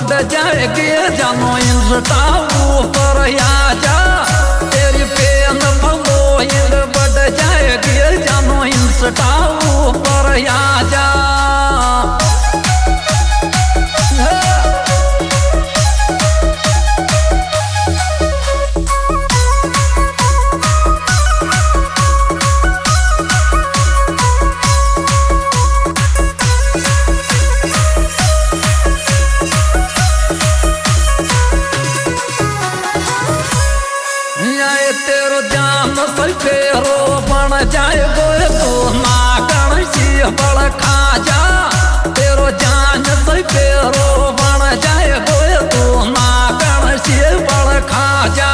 बढ़ जाएगी जानो इंस्टा ऊपर आ जा तेरी पेन फॉलोइंग बढ़ जाएगी जानो इंस्टा ऊपर आ जा। तेरो जान सफेरो बन जाए गोए तू ना गणसी बड़ खा जा तेरो जान सफेरो बन जाए गोए तू ना गणसी बड़ खा जा।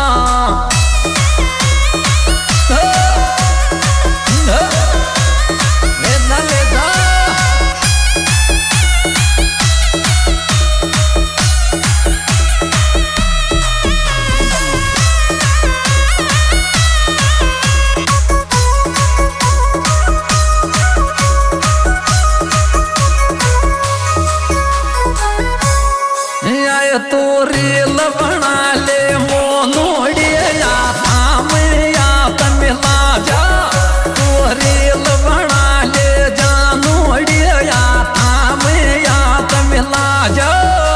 तू रील बना ले मोनोड़िया थाम या तमिला जा तू रील बना ले जानोड़िया थाम या तमिला जा।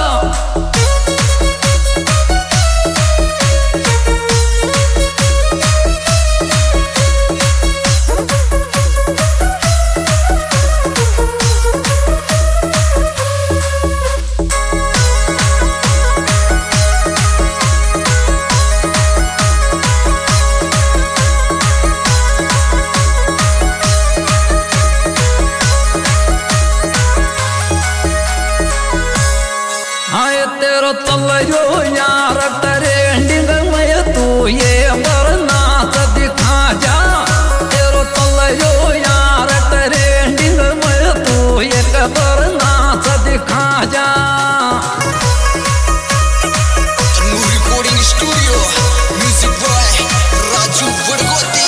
तेरो तलयो यार ट्रेंडिंग में तू ये बरनाच दिखा जा तेरो तलयो यार ट्रेंडिंग में तू एक बरनाच दिखा जा। Recording studio music boy Raju बड़गोती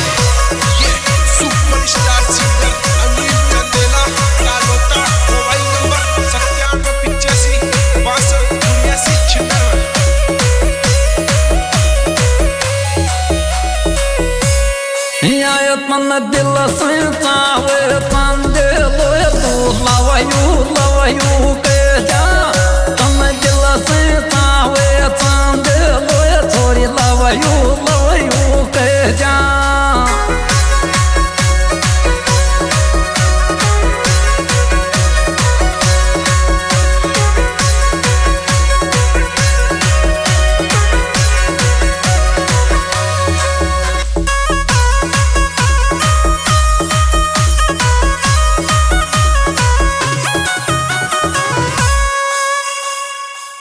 सुपरस्टार सिंगर अनिल चंदेला कालोता मोबाइल नंबर 97 मन दिल से चावे पंदे लोए तू लवयू